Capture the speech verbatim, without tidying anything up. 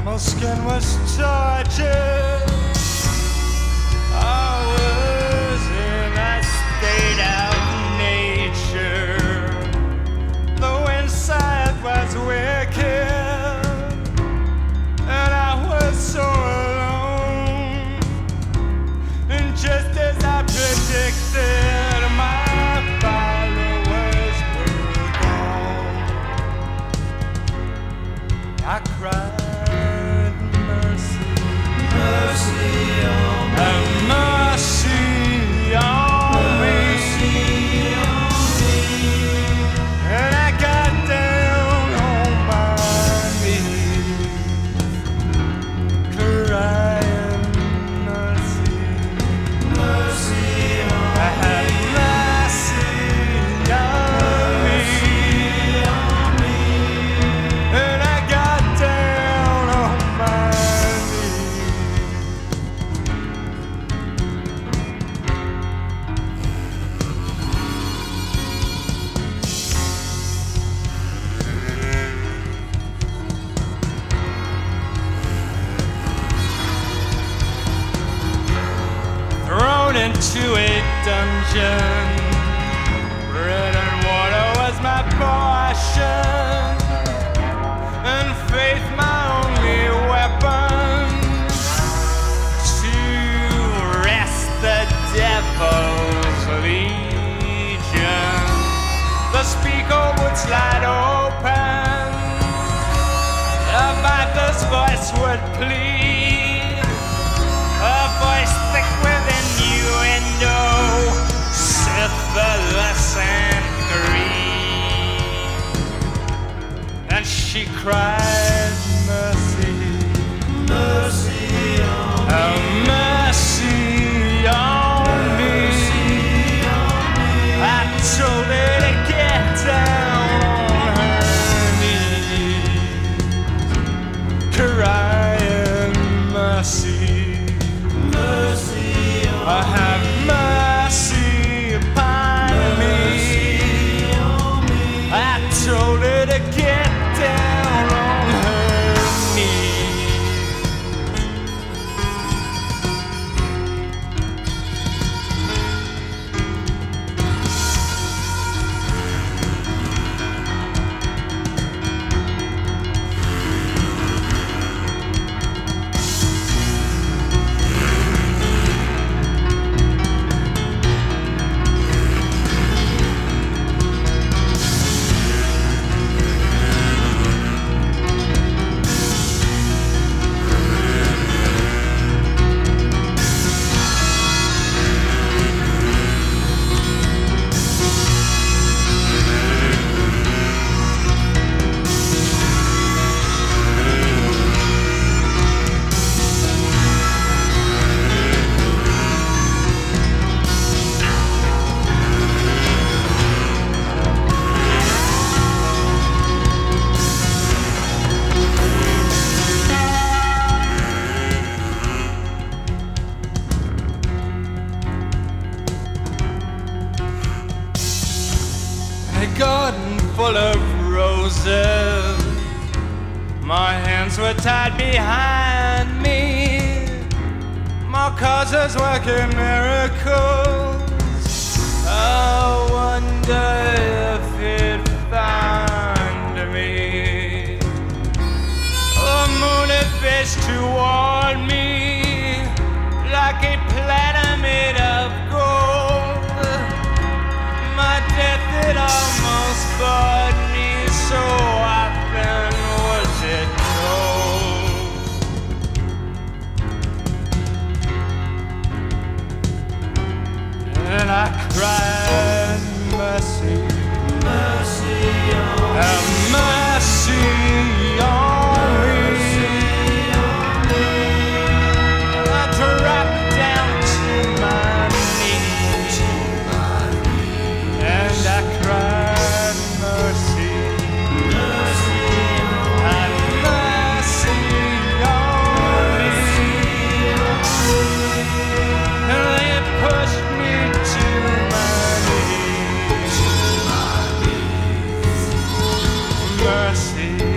My skin was tortured. I was in a state of nature. The inside was wicked, and I was so alone. And just as I predicted, my followers were gone. I cried. Into a dungeon, bread and water was my portion, and faith my only weapon to wrest the devil's legion. The speaker would slide open, a viper's voice would plead, a voice thick with innuendo, syphilis and greed. And she cried, mercy, mercy on me, oh, mercy on me. I told her to get down on her knees, crying, mercy, mercy. I have mercy upon me. I told her to get down on her knees. Garden full of roses, my hands were tied behind me, my causes working miracles. I wonder if it found me. The moon had faced toward me like a platter made of gold. My death had almost brought me, so often was it told. And I cried, mercy, mercy on me, have mercy on me. I dropped down to my knees, and I cried, mercy, mercy, have mercy on me. And they pushed me to my knees, mercy.